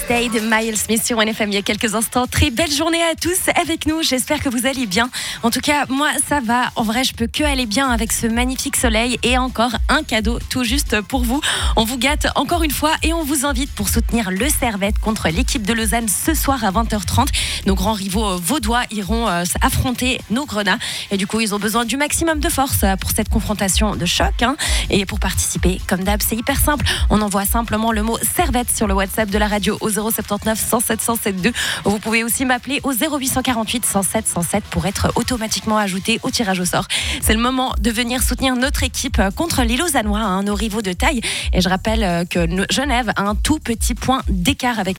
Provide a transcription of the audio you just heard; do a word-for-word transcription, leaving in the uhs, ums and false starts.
Day de Miles Smith sur N F M il y a quelques instants. Très belle journée à tous avec nous. J'espère que vous allez bien. En tout cas, moi, ça va. En vrai, je peux que aller bien avec ce magnifique soleil et encore un cadeau tout juste pour vous. On vous gâte encore une fois et on vous invite pour soutenir le Servette contre l'équipe de Lausanne ce soir à vingt heures trente. Nos grands rivaux vaudois iront affronter nos Grenats et du coup, ils ont besoin du maximum de force pour cette confrontation de choc. Hein. Et pour participer, comme d'hab, c'est hyper simple. On envoie simplement le mot Servette sur le WhatsApp de la radio au zéro sept neuf cent sept cent soixante-deux. Vous pouvez aussi m'appeler au zéro huit cent quarante-huit cent sept cent sept pour être automatiquement ajouté au tirage au sort. C'est le moment de venir soutenir notre équipe contre les Lausannois, hein, nos rivaux de taille. Et je rappelle que Genève a un tout petit point d'écart avec